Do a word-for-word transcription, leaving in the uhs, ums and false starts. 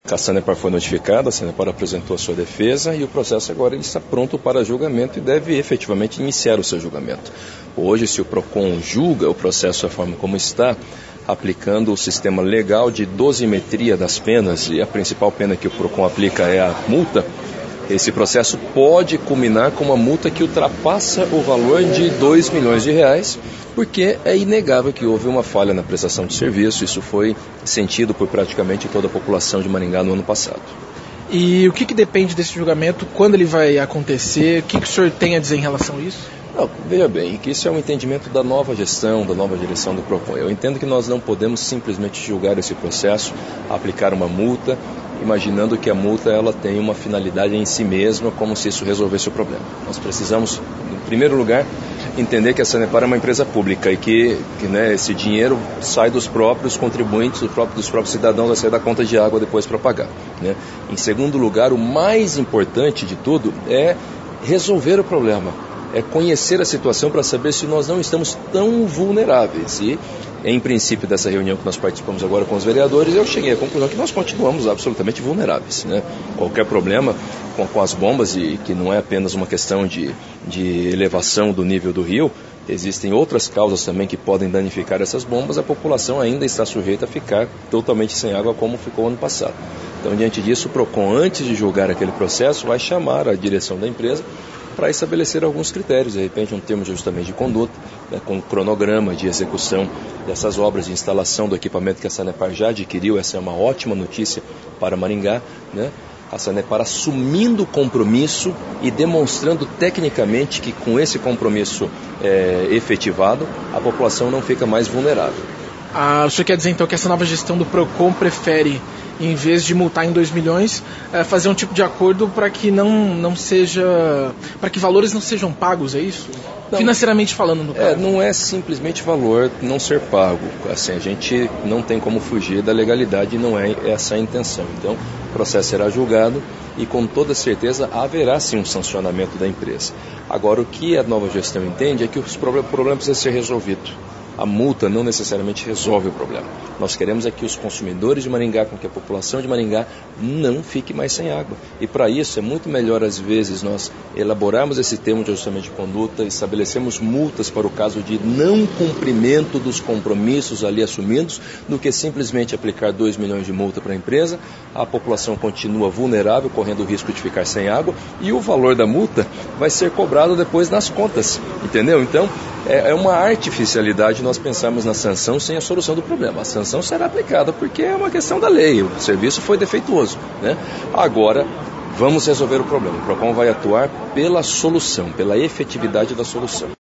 A Sanepar foi notificada, a Sanepar apresentou a sua defesa e o processo agora ele está pronto para julgamento e deve efetivamente iniciar o seu julgamento. Hoje, se o PROCON julga o processo da forma como está, aplicando o sistema legal de dosimetria das penas, e a principal pena que o PROCON aplica é a multa, esse processo pode culminar com uma multa que ultrapassa o valor de dois milhões de reais, porque é inegável que houve uma falha na prestação de serviço. Isso foi sentido por praticamente toda a população de Maringá no ano passado. E o que, que depende desse julgamento? Quando ele vai acontecer? O que, que o senhor tem a dizer em relação a isso? Não, veja bem, que isso é um entendimento da nova gestão, da nova direção do PROCON. Eu entendo que nós não podemos simplesmente julgar esse processo, aplicar uma multa, imaginando que a multa ela tem uma finalidade em si mesma, como se isso resolvesse o problema. Nós precisamos, em primeiro lugar, entender que a Sanepar é uma empresa pública e que, que né, esse dinheiro sai dos próprios contribuintes, do próprio, dos próprios cidadãos, vai sair da conta de água depois para pagar. Né? Em segundo lugar, o mais importante de tudo é resolver o problema. É conhecer a situação para saber se nós não estamos tão vulneráveis. E, em princípio, dessa reunião que nós participamos agora com os vereadores, eu cheguei à conclusão que nós continuamos absolutamente vulneráveis. Né? Qualquer problema com, com as bombas, e que não é apenas uma questão de, de elevação do nível do rio, existem outras causas também que podem danificar essas bombas, a população ainda está sujeita a ficar totalmente sem água como ficou ano passado. Então, diante disso, o PROCON, antes de julgar aquele processo, vai chamar a direção da empresa para estabelecer alguns critérios, de repente um termo de ajustamento de conduta, né, com um cronograma de execução dessas obras de instalação do equipamento que a Sanepar já adquiriu. Essa é uma ótima notícia para Maringá, né? A Sanepar assumindo o compromisso e demonstrando tecnicamente que com esse compromisso é, efetivado, a população não fica mais vulnerável. Ah, o senhor quer dizer então que essa nova gestão do PROCON prefere, em vez de multar em dois milhões, é, fazer um tipo de acordo para que não, não seja, para que valores não sejam pagos, é isso? Não, financeiramente falando, no caso. É, não é simplesmente valor não ser pago. Assim, a gente não tem como fugir da legalidade e não é essa a intenção. Então, o processo será julgado e com toda certeza haverá sim um sancionamento da empresa. Agora, o que a nova gestão entende é que os problemas precisam ser resolvidos. A multa não necessariamente resolve o problema. Nós queremos é que os consumidores de Maringá, com que a população de Maringá não fique mais sem água. E para isso é muito melhor, às vezes, nós elaborarmos esse termo de ajustamento de conduta, estabelecemos multas para o caso de não cumprimento dos compromissos ali assumidos, do que simplesmente aplicar dois milhões de multa para a empresa. A população continua vulnerável, correndo o risco de ficar sem água, e o valor da multa vai ser cobrado depois nas contas, entendeu? Então, é uma artificialidade nós pensarmos na sanção sem a solução do problema. A sanção será aplicada porque é uma questão da lei, o serviço foi defeituoso, né? Agora, vamos resolver o problema. O PROCON vai atuar pela solução, pela efetividade da solução.